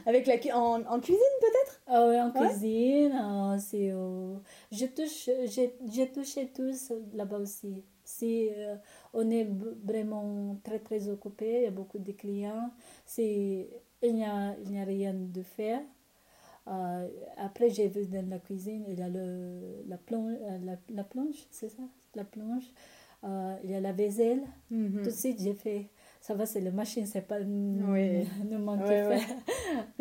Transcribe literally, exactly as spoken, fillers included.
Avec la cu- en, en cuisine peut-être? Ah ouais, en Ouais. cuisine, euh, c'est, euh, je touche, j'ai, j'ai touché tous là-bas aussi. Si euh, on est b- vraiment très très occupé, il y a beaucoup de clients, c'est, il n'y a, il n'y a rien de faire. Euh, après, j'ai vu dans la cuisine, il y a le, la plonge, la, la plonge, c'est ça? La plonge. Euh, il y a la vaisselle. Tout de Mhm. suite, j'ai fait, ça va, c'est la machine, c'est pas, Oui. ne manquer Ouais, faire. ouais.